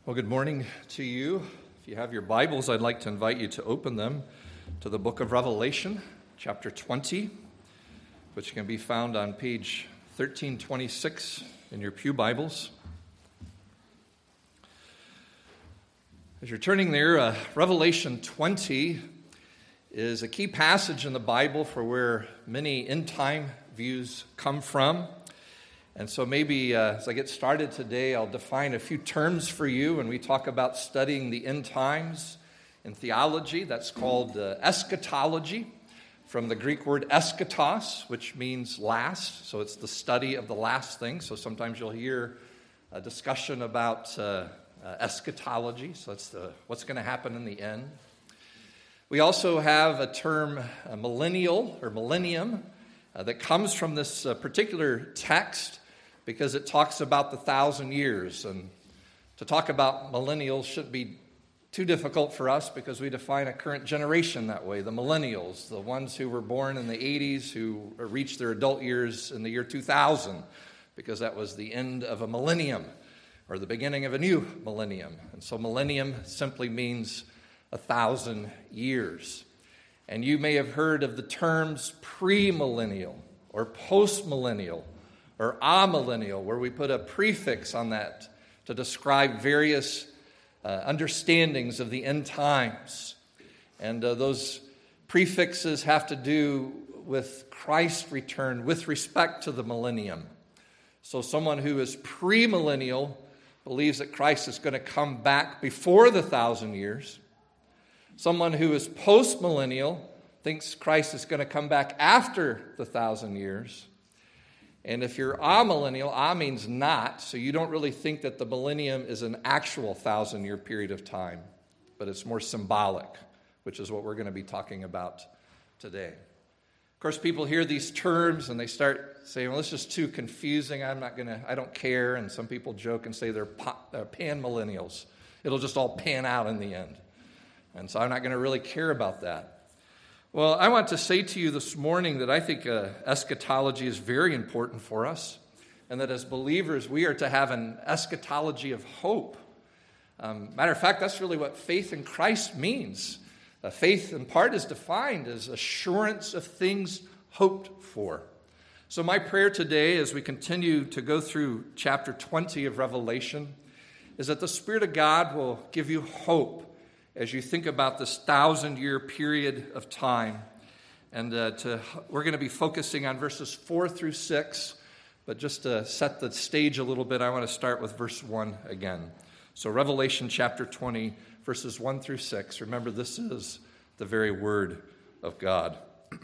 Well, good morning to you. If you have your Bibles, I'd like to invite you to open them to the book of Revelation, chapter 20, which can be found on page 1326 in your pew Bibles. As you're turning there, Revelation 20 is a key passage in the Bible for where many end-time views come from. And so maybe as I get started today, I'll define a few terms for you when we talk about studying the end times in theology. That's called eschatology, from the Greek word eschatos, which means last. So it's the study of the last thing. So sometimes you'll hear a discussion about eschatology. So that's what's going to happen in the end. We also have a term, millennial or millennium, that comes from this particular text, because it talks about the 1,000 years. And to talk about millennials shouldn't be too difficult for us because we define a current generation that way, the millennials, the ones who were born in the 80s, who reached their adult years in the year 2000, because that was the end of a millennium or the beginning of a new millennium. And so millennium simply means 1,000 years. And you may have heard of the terms premillennial or postmillennial or amillennial, where we put a prefix on that to describe various understandings of the end times. And those prefixes have to do with Christ's return with respect to the millennium. So someone who is premillennial believes that Christ is going to come back before the 1,000 years. Someone who is postmillennial thinks Christ is going to come back after the 1,000 years. And if you're amillennial, a means not, so you don't really think that the millennium is an actual 1,000-year period of time, but it's more symbolic, which is what we're going to be talking about today. Of course, people hear these terms and they start saying, well, it's just too confusing, I don't care, and some people joke and say they're pan-millennials. It'll just all pan out in the end. And so I'm not going to really care about that. Well, I want to say to you this morning that I think eschatology is very important for us, and that as believers, we are to have an eschatology of hope. Matter of fact, that's really what faith in Christ means. Faith, in part, is defined as assurance of things hoped for. So my prayer today, as we continue to go through chapter 20 of Revelation, is that the Spirit of God will give you hope as you think about this 1,000-year period of time. And we're going to be focusing on verses 4 through 6, but just to set the stage a little bit, I want to start with verse 1 again. So Revelation chapter 20, verses 1 through 6. Remember, this is the very word of God.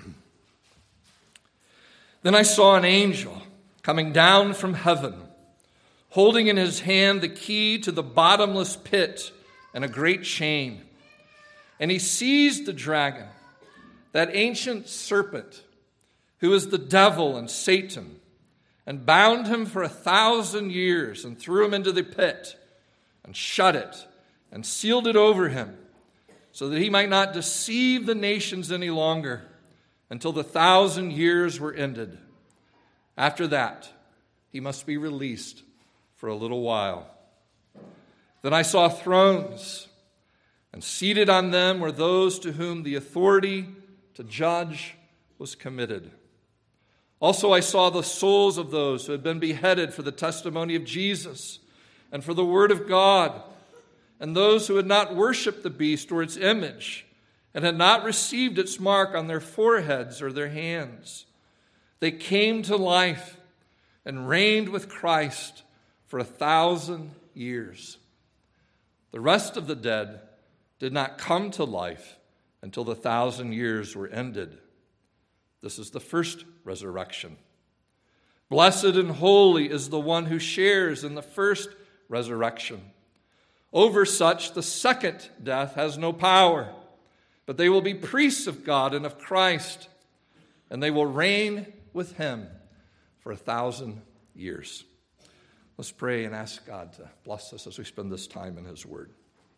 Then I saw an angel coming down from heaven, holding in his hand the key to the bottomless pit and a great chain. And he seized the dragon, that ancient serpent, who is the devil and Satan, and bound him for 1,000 years, and threw him into the pit, and shut it, and sealed it over him, so that he might not deceive the nations any longer, until the 1,000 years were ended. After that, he must be released for a little while. Then I saw thrones, and seated on them were those to whom the authority to judge was committed. Also I saw the souls of those who had been beheaded for the testimony of Jesus and for the word of God, and those who had not worshipped the beast or its image, and had not received its mark on their foreheads or their hands. They came to life and reigned with Christ for 1,000 years. The rest of the dead did not come to life until the 1,000 years were ended. This is the first resurrection. Blessed and holy is the one who shares in the first resurrection. Over such, the second death has no power, but they will be priests of God and of Christ, and they will reign with him for 1,000 years. Let's pray and ask God to bless us as we spend this time in his word.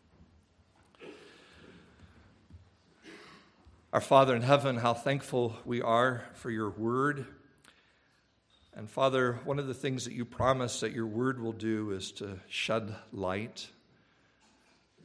Our Father in heaven, how thankful we are for your word. And Father, one of the things that you promise that your word will do is to shed light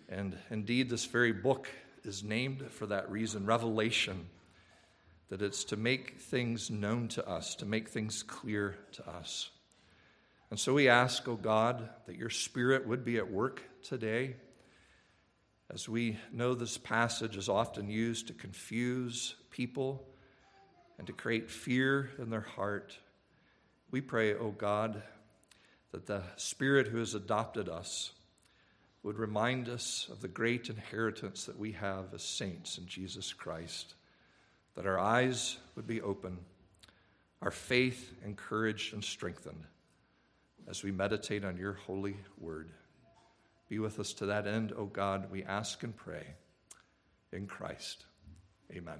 And indeed, this very book is named for that reason, Revelation, that it's to make things known to us, to make things clear to us. And so we ask, oh God, that your Spirit would be at work today. As we know, this passage is often used to confuse people and to create fear in their heart. We pray, oh God, that the Spirit who has adopted us would remind us of the great inheritance that we have as saints in Jesus Christ, that our eyes would be open, our faith encouraged and strengthened as we meditate on your holy word. Be with us to that end, O God, we ask and pray in Christ. Amen.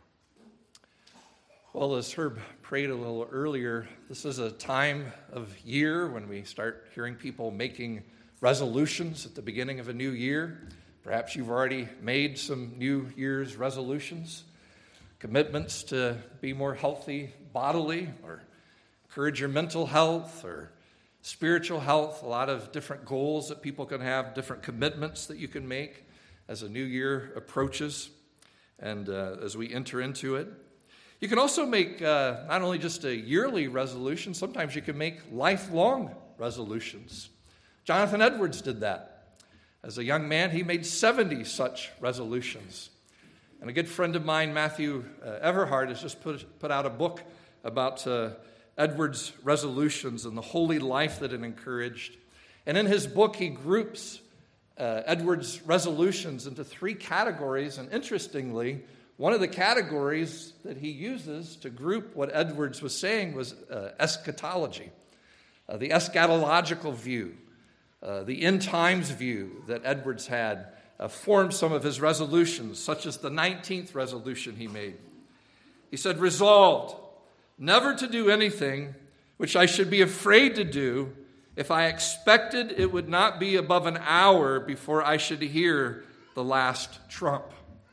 Well, as Herb prayed a little earlier, this is a time of year when we start hearing people making resolutions at the beginning of a new year. Perhaps you've already made some New Year's resolutions, commitments to be more healthy bodily, or encourage your mental health, or spiritual health. A lot of different goals that people can have, different commitments that you can make as a new year approaches and as we enter into it. You can also make not only just a yearly resolution, sometimes you can make lifelong resolutions. Jonathan Edwards did that. As a young man, he made 70 such resolutions. And a good friend of mine, Matthew Everhard, has just put out a book about Edwards' resolutions and the holy life that it encouraged. And in his book, he groups Edwards' resolutions into 3 categories. And interestingly, one of the categories that he uses to group what Edwards was saying was eschatology, the eschatological view, the end times view that Edwards had formed some of his resolutions, such as the 19th resolution he made. He said, resolved never to do anything which I should be afraid to do if I expected it would not be above an hour before I should hear the last trump.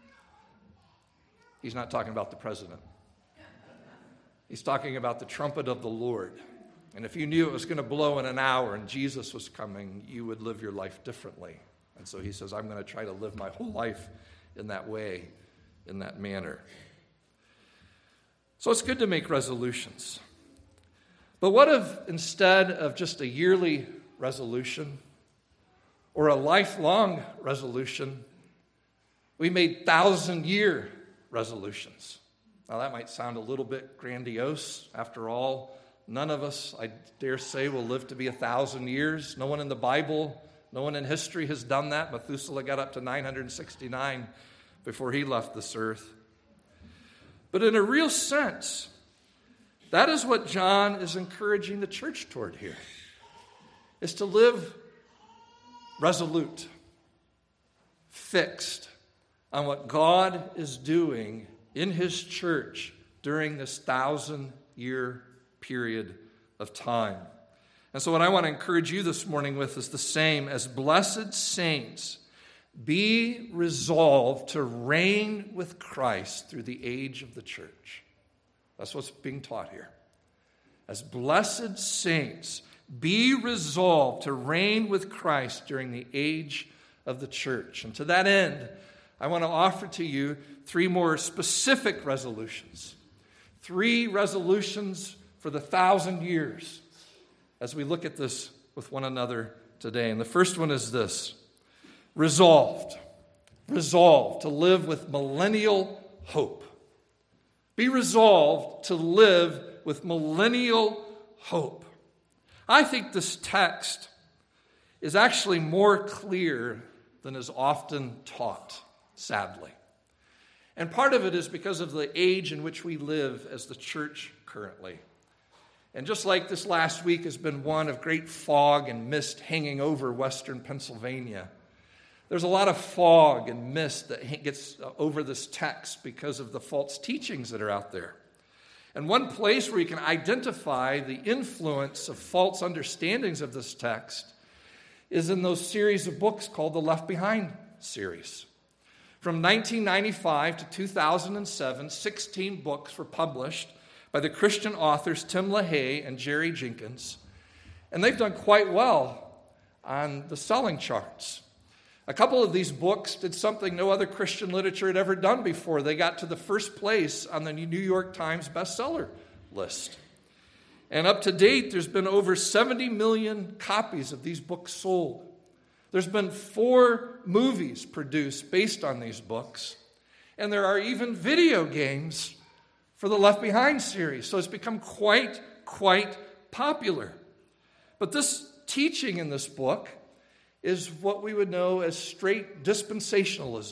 He's not talking about the president. He's talking about the trumpet of the Lord. And if you knew it was going to blow in an hour and Jesus was coming, you would live your life differently. And so he says, I'm going to try to live my whole life in that way, in that manner. So it's good to make resolutions. But what if instead of just a yearly resolution or a lifelong resolution, we made 1,000-year resolutions? Now that might sound a little bit grandiose. After all, none of us, I dare say, will live to be 1,000 years. No one in the Bible, no one in history has done that. Methuselah got up to 969 before he left this earth. But in a real sense, that is what John is encouraging the church toward here, is to live resolute, fixed on what God is doing in his church during this 1,000-year period of time. And so what I want to encourage you this morning with is the same. As blessed saints, be resolved to reign with Christ through the age of the church. That's what's being taught here. As blessed saints, be resolved to reign with Christ during the age of the church. And to that end, I want to offer to you 3 more specific resolutions. 3 resolutions for the 1,000 years as we look at this with one another today. And the first one is this: resolved to live with millennial hope. Be resolved to live with millennial hope. I think this text is actually more clear than is often taught, sadly. And part of it is because of the age in which we live as the church currently. And just like this last week has been one of great fog and mist hanging over western Pennsylvania, there's a lot of fog and mist that gets over this text because of the false teachings that are out there. And one place where you can identify the influence of false understandings of this text is in those series of books called the Left Behind series. From 1995 to 2007, 16 books were published by the Christian authors Tim LaHaye and Jerry Jenkins. And they've done quite well on the selling charts. A couple of these books did something no other Christian literature had ever done before. They got to the first place on the New York Times bestseller list. And up to date, there's been over 70 million copies of these books sold. There's been 4 movies produced based on these books. And there are even video games for the Left Behind series. So it's become quite popular. But this teaching in this book is what we would know as straight dispensationalism.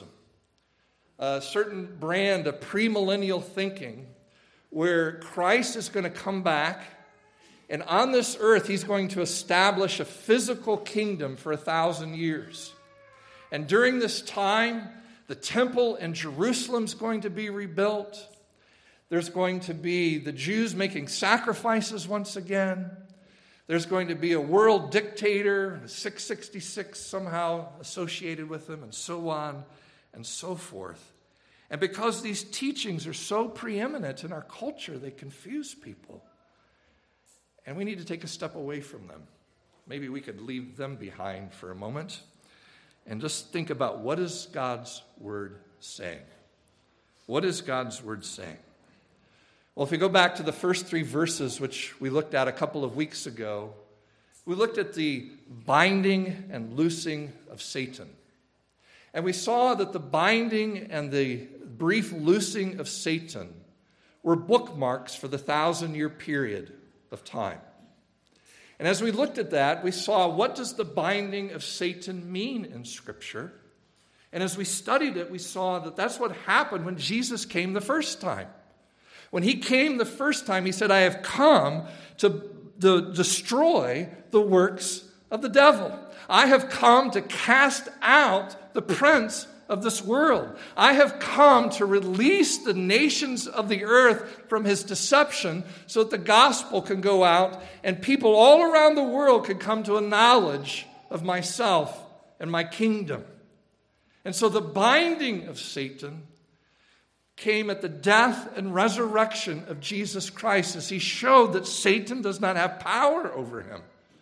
A certain brand of premillennial thinking where Christ is going to come back, and on this earth he's going to establish a physical kingdom for 1,000 years. And during this time, the temple in Jerusalem is going to be rebuilt. There's going to be the Jews making sacrifices once again. There's going to be a world dictator, 666 somehow associated with him, and so on and so forth. And because these teachings are so preeminent in our culture, they confuse people. And we need to take a step away from them. Maybe we could leave them behind for a moment and just think about, what is God's word saying? What is God's word saying? Well, if we go back to the first 3 verses, which we looked at a couple of weeks ago, we looked at the binding and loosing of Satan. And we saw that the binding and the brief loosing of Satan were bookmarks for the 1,000-year period of time. And as we looked at that, we saw, what does the binding of Satan mean in Scripture? And as we studied it, we saw that that's what happened when Jesus came the first time. When he came the first time, he said, I have come to destroy the works of the devil. I have come to cast out the prince of this world. I have come to release the nations of the earth from his deception so that the gospel can go out and people all around the world can come to a knowledge of myself and my kingdom. And so the binding of Satan came at the death and resurrection of Jesus Christ as he showed that Satan does not have power over him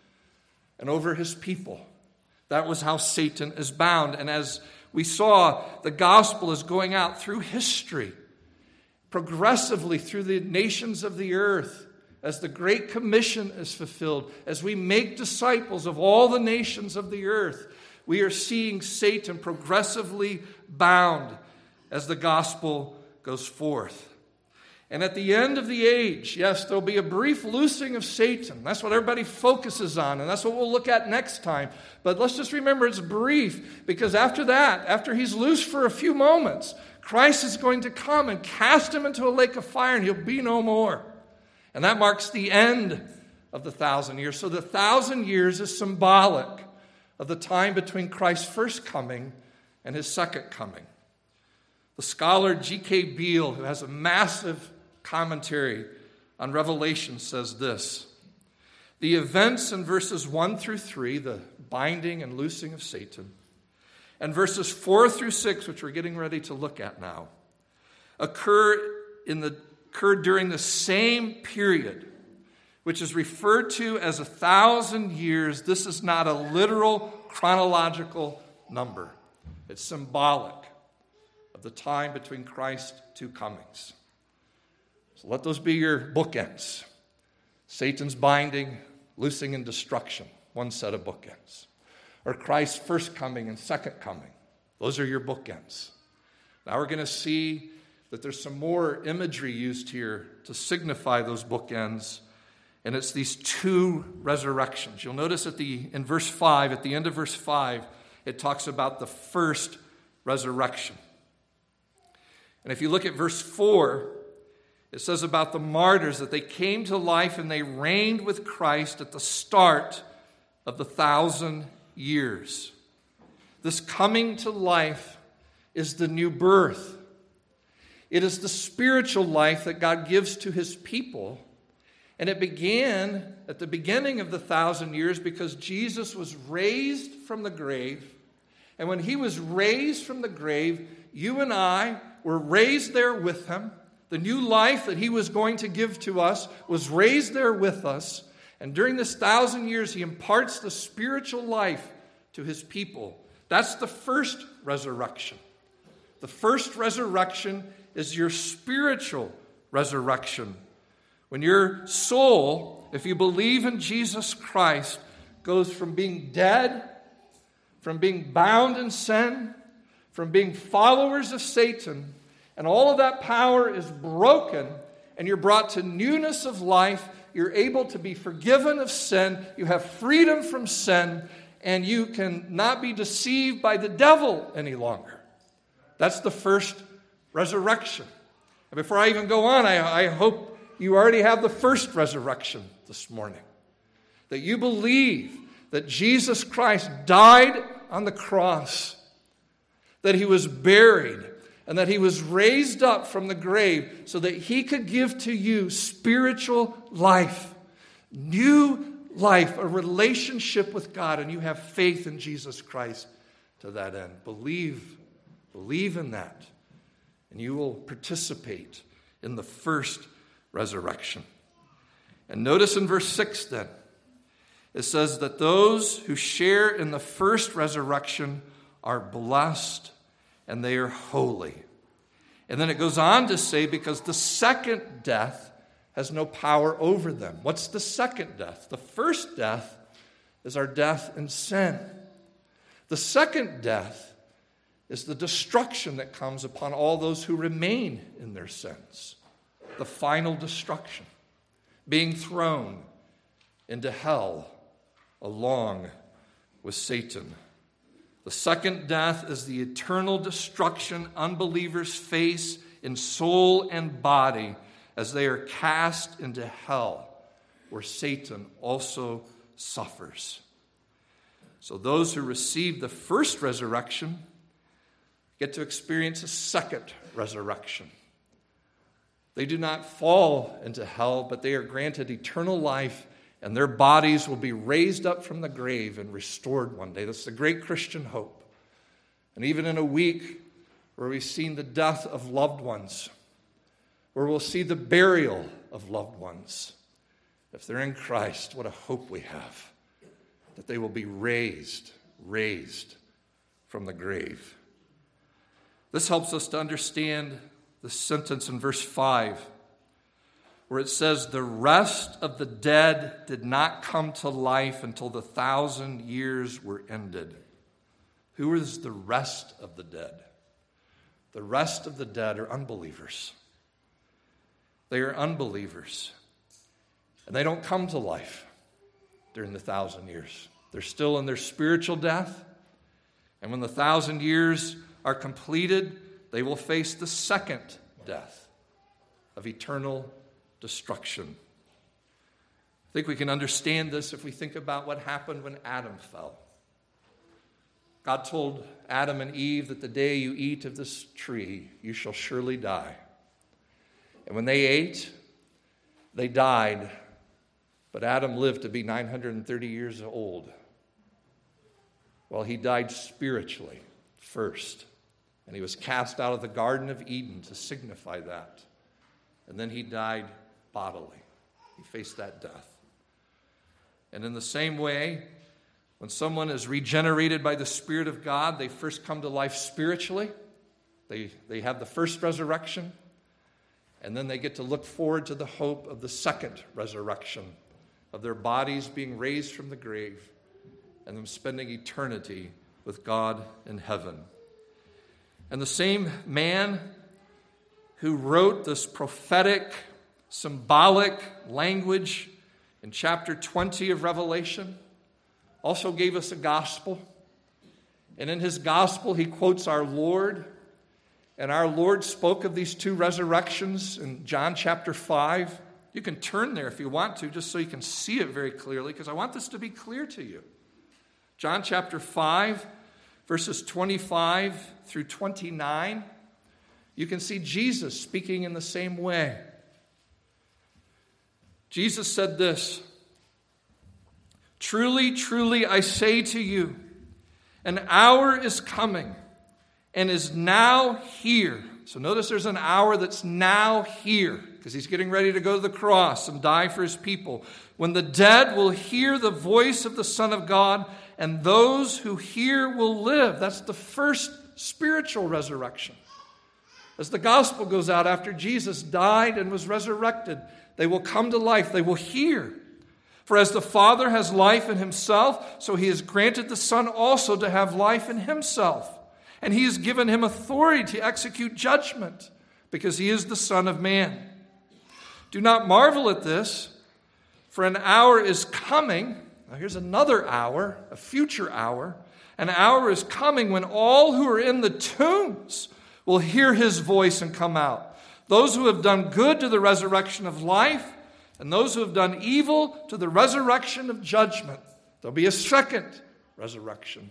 and over his people. That was how Satan is bound. And as we saw, the gospel is going out through history, progressively through the nations of the earth, as the Great Commission is fulfilled, as we make disciples of all the nations of the earth. We are seeing Satan progressively bound as the gospel goes forth. And at the end of the age, yes, there'll be a brief loosing of Satan. That's what everybody focuses on, and that's what we'll look at next time. But let's just remember it's brief, because after that, after he's loose for a few moments, Christ is going to come and cast him into a lake of fire, and he'll be no more. And that marks the end of the 1,000 years. So the 1,000 years is symbolic of the time between Christ's first coming and his second coming. The scholar G.K. Beale, who has a massive commentary on Revelation, says this: the events in verses 1 through 3, the binding and loosing of Satan, and verses 4 through 6, which we're getting ready to look at now, occurred during the same period, which is referred to as 1,000 years. This is not a literal chronological number. It's symbolic of the time between Christ's 2 comings. So let those be your bookends. Satan's binding, loosing, and destruction, one set of bookends. Or Christ's first coming and second coming. Those are your bookends. Now we're going to see that there's some more imagery used here to signify those bookends, and it's these 2 resurrections. You'll notice in verse 5, at the end of verse 5, it talks about the first resurrection. And if you look at verse 4, it says about the martyrs that they came to life and they reigned with Christ at the start of the 1,000 years. This coming to life is the new birth. It is the spiritual life that God gives to his people. And it began at the beginning of the 1,000 years because Jesus was raised from the grave. And when he was raised from the grave, you and I were raised there with him. The new life that he was going to give to us was raised there with us. And during this 1,000 years, he imparts the spiritual life to his people. That's the first resurrection. The first resurrection is your spiritual resurrection. When your soul, if you believe in Jesus Christ, goes from being dead, from being bound in sin, from being followers of Satan, and all of that power is broken, and you're brought to newness of life. You're able to be forgiven of sin. You have freedom from sin, and you can not be deceived by the devil any longer. That's the first resurrection. And before I even go on, I hope you already have the first resurrection this morning. That you believe that Jesus Christ died on the cross, that he was buried, and that he was raised up from the grave so that he could give to you spiritual life, new life, a relationship with God, and you have faith in Jesus Christ to that end. Believe in that, and you will participate in the first resurrection. And notice in verse 6 then, it says that those who share in the first resurrection are blessed and they are holy. And then it goes on to say, because the second death has no power over them. What's the second death? The first death is our death in sin. The second death is the destruction that comes upon all those who remain in their sins. The final destruction, being thrown into hell along with Satan. The second death is the eternal destruction unbelievers face in soul and body as they are cast into hell, where Satan also suffers. So those who receive the first resurrection get to experience a second resurrection. They do not fall into hell, but they are granted eternal life, and their bodies will be raised up from the grave and restored one day. That's the great Christian hope. And even in a week where we've seen the death of loved ones, where we'll see the burial of loved ones, if they're in Christ, what a hope we have, that they will be raised from the grave. This helps us to understand the sentence in verse 5, where it says, the rest of the dead did not come to life until the 1,000 years were ended. Who is the rest of the dead? The rest of the dead are unbelievers. They are unbelievers. And they don't come to life during the 1,000 years. They're still in their spiritual death. And when the 1,000 years are completed, they will face the second death of eternal destruction. I think we can understand this if we think about what happened when Adam fell. God told Adam and Eve that the day you eat of this tree, you shall surely die. And when they ate, they died. But Adam lived to be 930 years old. Well, he died spiritually first. And he was cast out of the Garden of Eden to signify that. And then he died bodily. He faced that death. And in the same way, when someone is regenerated by the Spirit of God, they first come to life spiritually. They have the first resurrection. And then they get to look forward to the hope of the second resurrection, of their bodies being raised from the grave and them spending eternity with God in heaven. And the same man who wrote this prophetic, symbolic language in chapter 20 of Revelation also gave us a gospel. And in his gospel, he quotes our Lord. And our Lord spoke of these two resurrections in John chapter 5. You can turn there if you want to, just so you can see it very clearly, because I want this to be clear to you. John chapter 5, verses 25 through 29, you can see Jesus speaking in the same way. Jesus said this, "Truly, truly, I say to you, an hour is coming and is now here." So notice there's an hour that's now here. because he's getting ready to go to the cross and die for his people. When the dead will hear the voice of the Son of God, and those who hear will live. That's the first spiritual resurrection. As the gospel goes out after Jesus died and was resurrected, they will come to life. They will hear. For as the Father has life in himself, so he has granted the Son also to have life in himself. And he has given him authority to execute judgment, because he is the Son of Man. Do not marvel at this, for an hour is coming. Now here's another hour, a future hour. An hour is coming when all who are in the tombs will hear his voice and come out. Those who have done good to the resurrection of life, and those who have done evil to the resurrection of judgment. There'll be a second resurrection.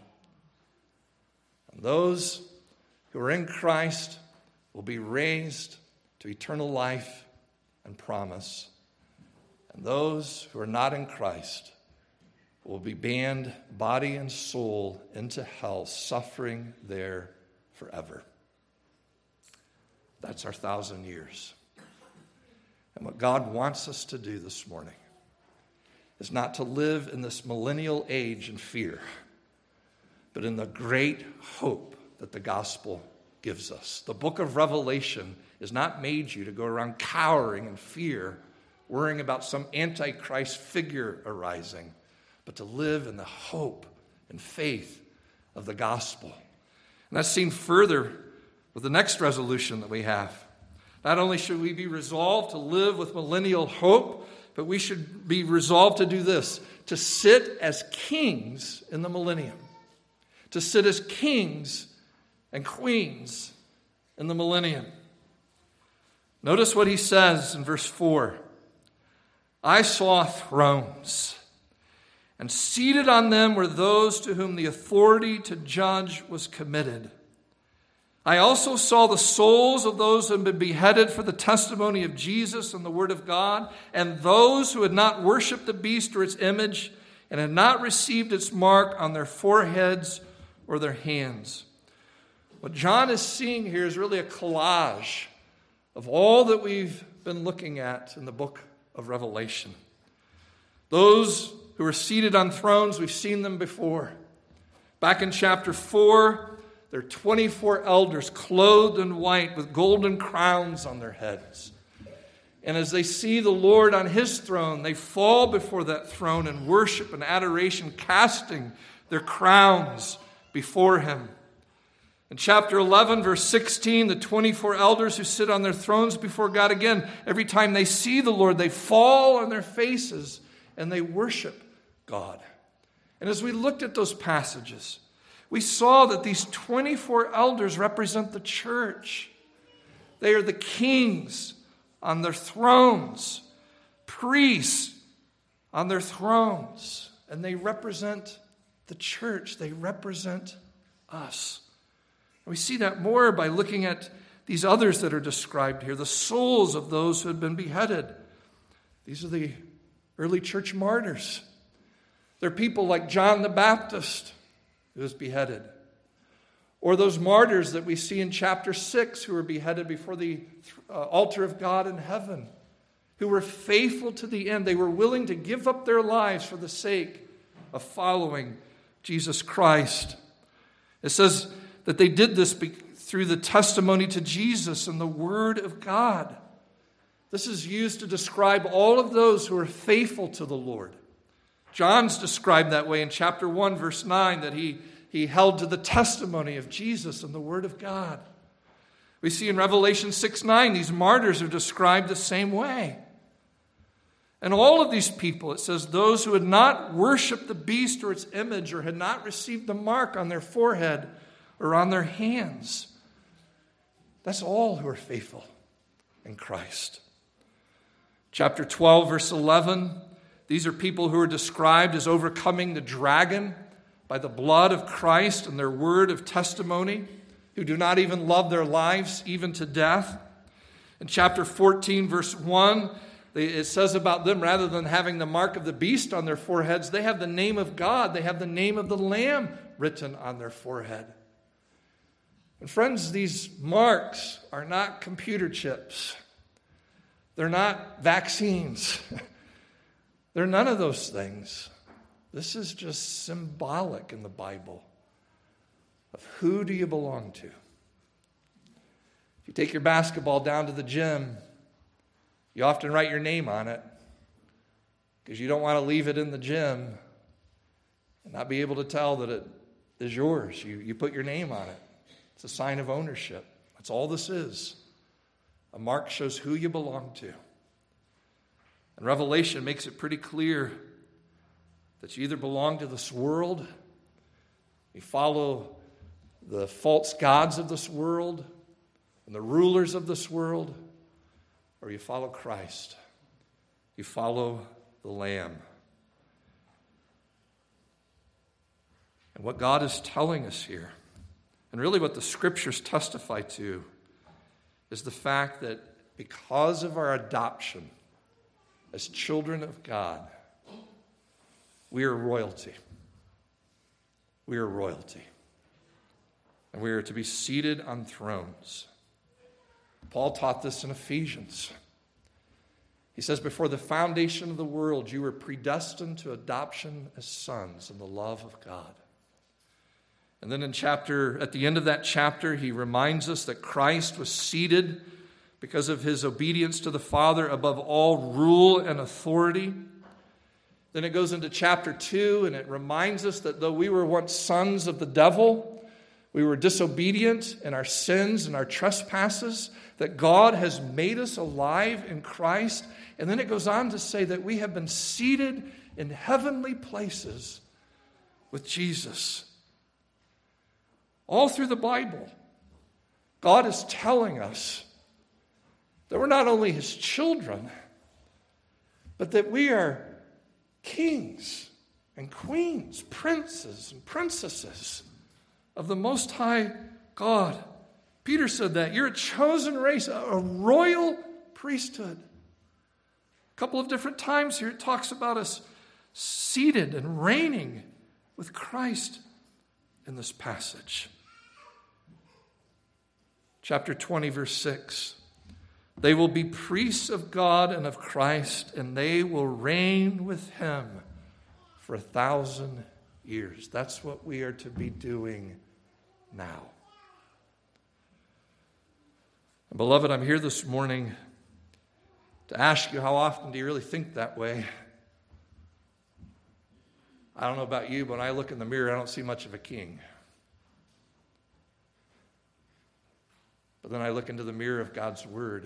And those who are in Christ will be raised to eternal life and promise. And those who are not in Christ will be banned, body and soul, into hell, suffering there forever. That's our 1,000 years. And what God wants us to do this morning is not to live in this millennial age in fear, but in the great hope that the gospel gives us. The book of Revelation has not made you to go around cowering in fear, worrying about some antichrist figure arising, but to live in the hope and faith of the gospel. And that's seen further with the next resolution that we have. Not only should we be resolved to live with millennial hope, but we should be resolved to do this, to sit as kings in the millennium. To sit as kings and queens in the millennium. Notice what he says in verse 4. I saw thrones, and seated on them were those to whom the authority to judge was committed. I also saw the souls of those who had been beheaded for the testimony of Jesus and the word of God, and those who had not worshipped the beast or its image, and had not received its mark on their foreheads or their hands. What John is seeing here is really a collage of all that we've been looking at in the book of Revelation. Those who are seated on thrones, we've seen them before. Back in chapter 4, there are 24 elders clothed in white with golden crowns on their heads. And as they see the Lord on his throne, they fall before that throne in worship and adoration, casting their crowns before him. In chapter 11, verse 16, the 24 elders who sit on their thrones before God again, every time they see the Lord, they fall on their faces and they worship God. And as we looked at those passages, we saw that these 24 elders represent the church. They are the kings on their thrones, priests on their thrones, and they represent the church. They represent us. And we see that more by looking at these others that are described here, the souls of those who had been beheaded. These are the early church martyrs. They're people like John the Baptist, who was beheaded. Or those martyrs that we see in chapter 6 who were beheaded before the altar of God in heaven, who were faithful to the end. They were willing to give up their lives for the sake of following Jesus Christ. It says that they did this through the testimony to Jesus and the Word of God. This is used to describe all of those who are faithful to the Lord. John's described that way in chapter 1, verse 9, that he held to the testimony of Jesus and the Word of God. We see in Revelation 6:9, these martyrs are described the same way. And all of these people, it says, those who had not worshipped the beast or its image or had not received the mark on their forehead or on their hands. That's all who are faithful in Christ. Chapter 12, verse 11, these are people who are described as overcoming the dragon by the blood of Christ and their word of testimony, who do not even love their lives, even to death. In chapter 14, verse 1, it says about them, rather than having the mark of the beast on their foreheads, they have the name of God, they have the name of the Lamb written on their forehead. And friends, these marks are not computer chips. They're not vaccines. They're none of those things. This is just symbolic in the Bible of who do you belong to. If you take your basketball down to the gym, you often write your name on it because you don't want to leave it in the gym and not be able to tell that it is yours. You put your name on it. It's a sign of ownership. That's all this is. A mark shows who you belong to. And Revelation makes it pretty clear that you either belong to this world, you follow the false gods of this world and the rulers of this world, or you follow Christ. You follow the Lamb. And what God is telling us here, and really what the Scriptures testify to, is the fact that because of our adoption as children of God, we are royalty. We are royalty. And we are to be seated on thrones. Paul taught this in Ephesians. He says, before the foundation of the world, you were predestined to adoption as sons in the love of God. And then at the end of that chapter, he reminds us that Christ was seated because of his obedience to the Father above all rule and authority. Then it goes into chapter 2, and it reminds us that though we were once sons of the devil, we were disobedient in our sins and our trespasses, that God has made us alive in Christ. And then it goes on to say that we have been seated in heavenly places with Jesus. All through the Bible, God is telling us that we're not only his children, but that we are kings and queens, princes and princesses of the Most High God. Peter said that. You're a chosen race, a royal priesthood. A couple of different times here it talks about us seated and reigning with Christ in this passage. Chapter 20, verse 6. They will be priests of God and of Christ, and they will reign with him for 1,000 years. That's what we are to be doing now. And beloved, I'm here this morning to ask you, how often do you really think that way? I don't know about you, but when I look in the mirror, I don't see much of a king. But then I look into the mirror of God's Word,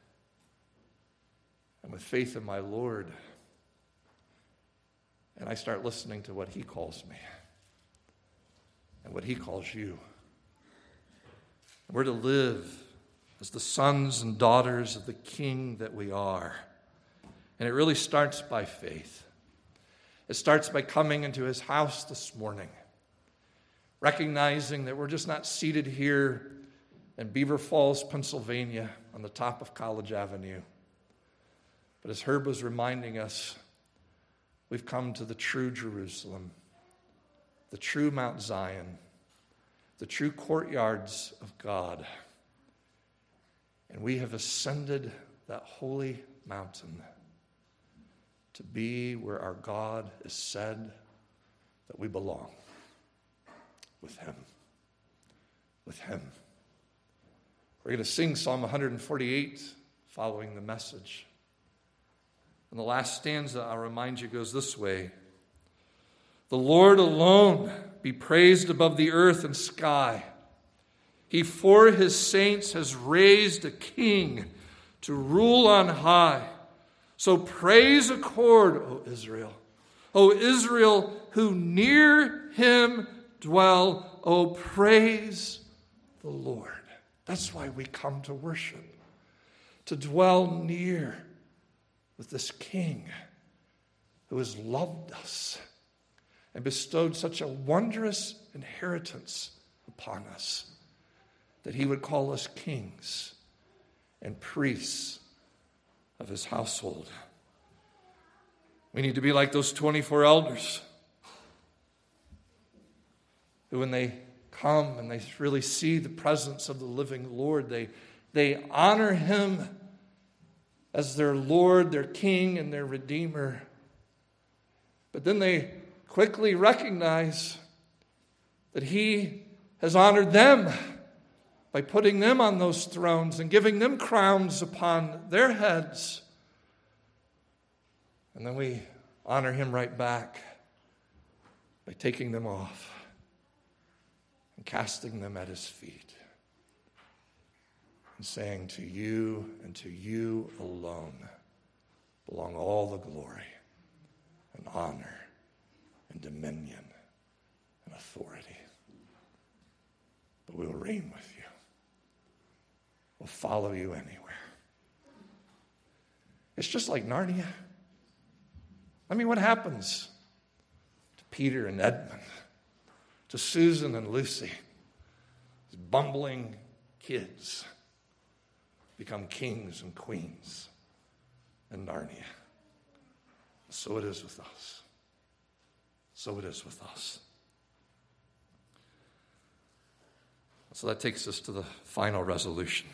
and with faith in my Lord, and I start listening to what he calls me and what he calls you. And we're to live as the sons and daughters of the King that we are. And it really starts by faith. It starts by coming into his house this morning, recognizing that we're just not seated here in Beaver Falls, Pennsylvania, on the top of College Avenue. But as Herb was reminding us, we've come to the true Jerusalem, the true Mount Zion, the true courtyards of God. And we have ascended that holy mountain to be where our God is said that we belong, with him. With him. We're going to sing Psalm 148 following the message. And the last stanza, I'll remind you, goes this way. The Lord alone be praised above the earth and sky. He for his saints has raised a king to rule on high. So praise accord, O Israel. O Israel, who near him dwell. O praise the Lord. That's why we come to worship. To dwell near with this King who has loved us and bestowed such a wondrous inheritance upon us that he would call us kings and priests of his household. We need to be like those 24 elders who, when they come and they really see the presence of the living Lord, they honor him as their Lord, their King, and their Redeemer. But then they quickly recognize that He has honored them by putting them on those thrones and giving them crowns upon their heads. And then we honor Him right back by taking them off and casting them at His feet and saying, to you and to you alone belong all the glory and honor and dominion and authority. But we will reign with you. We'll follow you anywhere. It's just like Narnia. I mean, what happens to Peter and Edmund, to Susan and Lucy, these bumbling kids, become kings and queens in Narnia? So it is with us. So it is with us. So that takes us to the final resolution.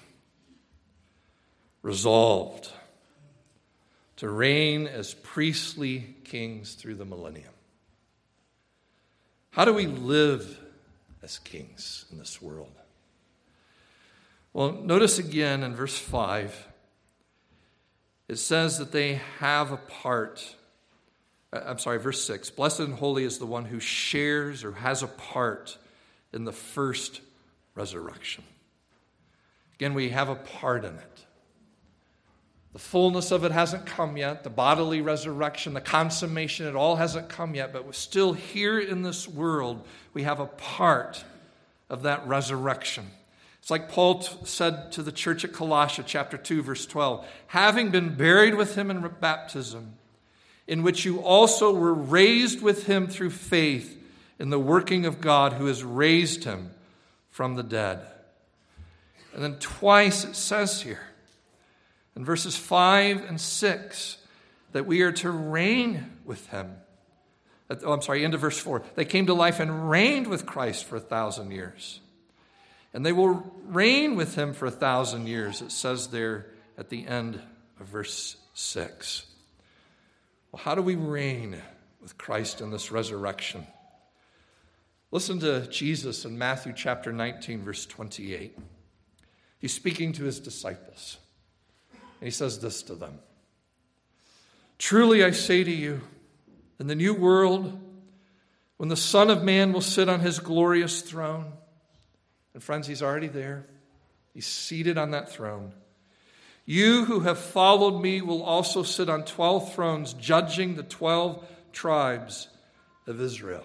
Resolved to reign as priestly kings through the millennium. How do we live as kings in this world? Well, notice again in verse 5, it says that they have a part. Verse 6. Blessed and holy is the one who shares or has a part in the first resurrection. Again, we have a part in it. The fullness of it hasn't come yet. The bodily resurrection, the consummation, it all hasn't come yet. But we're still here in this world. We have a part of that resurrection. It's like Paul said to the church at Colossians chapter 2, verse 12. Having been buried with Him in baptism, in which you also were raised with Him through faith in the working of God who has raised Him from the dead. And then twice it says here, in verses 5 and 6, that we are to reign with Him. Into verse 4. They came to life and reigned with Christ for 1,000 years. And they will reign with Him for 1,000 years, it says there at the end of verse 6. Well, how do we reign with Christ in this resurrection? Listen to Jesus in Matthew chapter 19, verse 28. He's speaking to His disciples. And He says this to them. Truly I say to you, in the new world, when the Son of Man will sit on His glorious throne, and friends, He's already there. He's seated on that throne. You who have followed me will also sit on 12 thrones, judging the 12 tribes of Israel.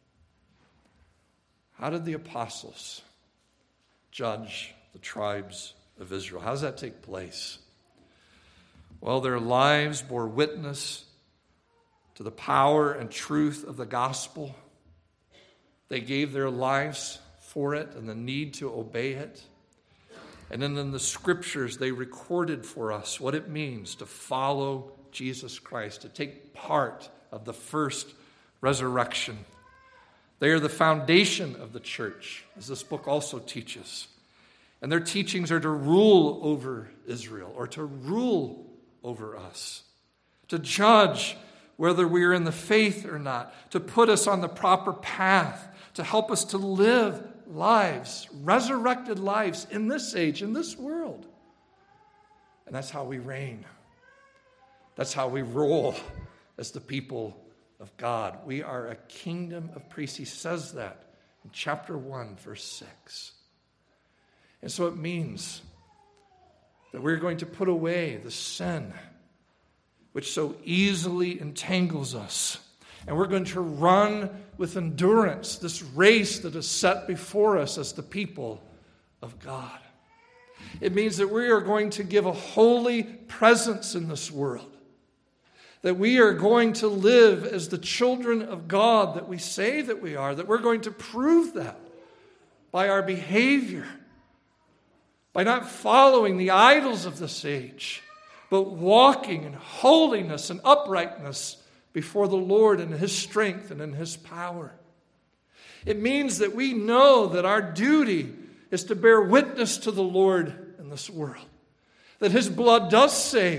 How did the apostles judge the tribes of Israel? How does that take place? Well, their lives bore witness to the power and truth of the gospel. They gave their lives for it and the need to obey it. And then in the scriptures, they recorded for us what it means to follow Jesus Christ, to take part of the first resurrection. They are the foundation of the church, as this book also teaches. And their teachings are to rule over Israel, or to rule over us, to judge whether we are in the faith or not, to put us on the proper path, to help us to live lives, resurrected lives in this age, in this world. And that's how we reign. That's how we roll as the people of God. We are a kingdom of priests. He says that in chapter 1, verse 6. And so it means that we're going to put away the sin which so easily entangles us. And we're going to run with endurance this race that is set before us as the people of God. It means that we are going to give a holy presence in this world. That we are going to live as the children of God that we say that we are. That we're going to prove that by our behavior. By not following the idols of this age, but walking in holiness and uprightness before the Lord in His strength and in His power. It means that we know that our duty is to bear witness to the Lord in this world. That His blood does save.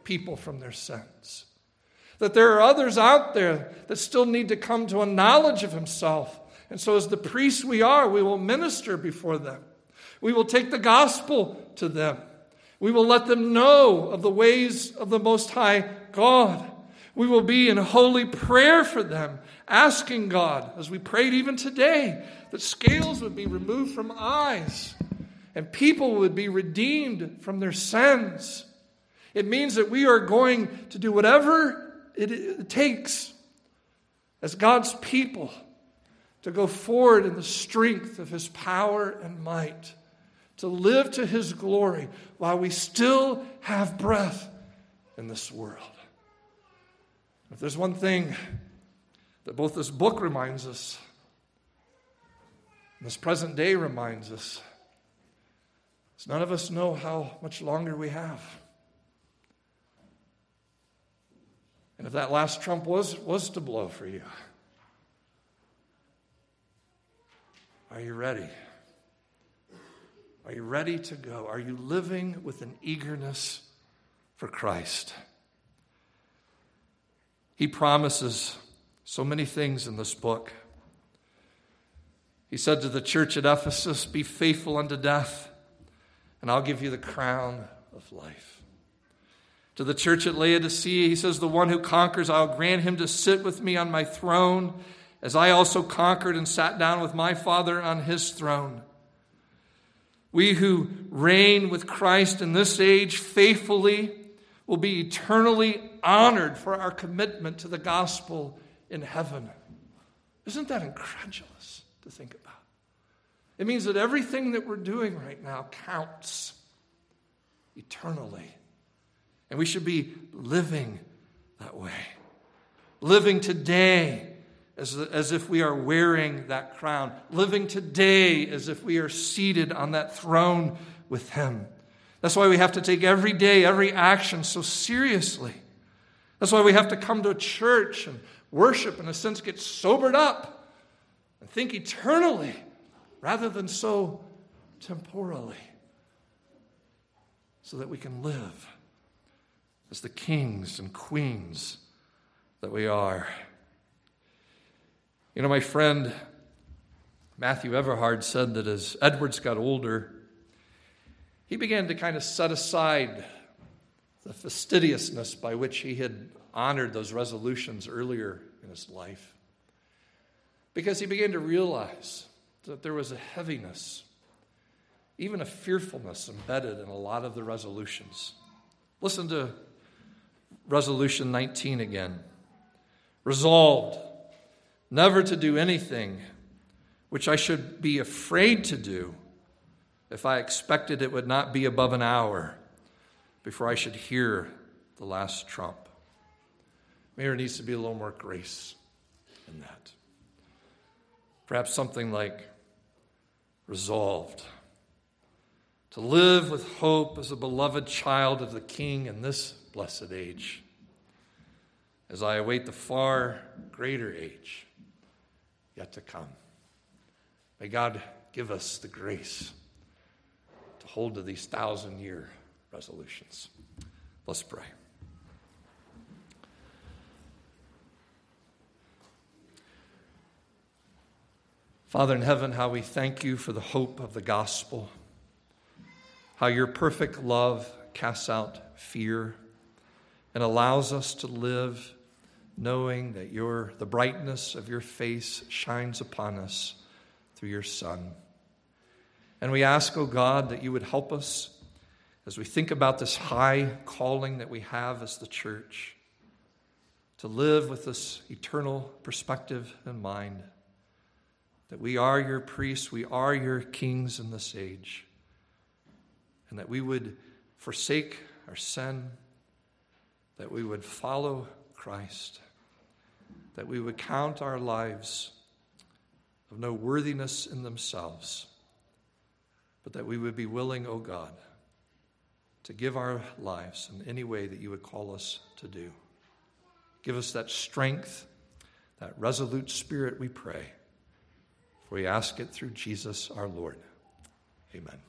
people from their sins. That there are others out there that still need to come to a knowledge of himself. And so as the priests we are, we will minister before them. We will take the gospel to them. We will let them know of the ways of the Most High God. We will be in holy prayer for them, asking God, as we prayed even today, that scales would be removed from eyes and people would be redeemed from their sins. It means that we are going to do whatever it takes as God's people to go forward in the strength of his power and might, to live to his glory while we still have breath in this world. If there's one thing that both this book reminds us and this present day reminds us, is none of us know how much longer we have. And if that last trump was to blow for you, are you ready? Are you ready to go? Are you living with an eagerness for Christ? He promises so many things in this book. He said to the church at Ephesus, "Be faithful unto death, and I'll give you the crown of life." To the church at Laodicea, he says, "The one who conquers, I'll grant him to sit with me on my throne, as I also conquered and sat down with my Father on his throne." We who reign with Christ in this age faithfully will be eternally honored for our commitment to the gospel in heaven. Isn't that incredulous to think about? It means that everything that we're doing right now counts eternally. And we should be living that way. Living today as if we are wearing that crown. Living today as if we are seated on that throne with him. That's why we have to take every day, every action so seriously. That's why we have to come to a church and worship, in a sense, get sobered up and think eternally rather than so temporally, so that we can live as the kings and queens that we are. You know, my friend Matthew Everhard said that as Edwards got older, he began to kind of set aside the fastidiousness by which he had honored those resolutions earlier in his life, because he began to realize that there was a heaviness, even a fearfulness embedded in a lot of the resolutions. Listen to Resolution 19 again. "Resolved never to do anything which I should be afraid to do if I expected it would not be above an hour before I should hear the last trump." Maybe there needs to be a little more grace in that. Perhaps something like, resolved to live with hope as a beloved child of the King in this blessed age, as I await the far greater age yet to come. May God give us the grace to hold to these 1,000-year resolutions. Let's pray. Father in heaven, how we thank you for the hope of the gospel, how your perfect love casts out fear and allows us to live knowing that the brightness of your face shines upon us through your Son. And we ask, O God, that you would help us as we think about this high calling that we have as the church, to live with this eternal perspective in mind, that we are your priests, we are your kings in this age, and that we would forsake our sin, that we would follow Christ, that we would count our lives of no worthiness in themselves, but that we would be willing, O God, to give our lives in any way that you would call us to do. Give us that strength, that resolute spirit, we pray. For we ask it through Jesus our Lord. Amen.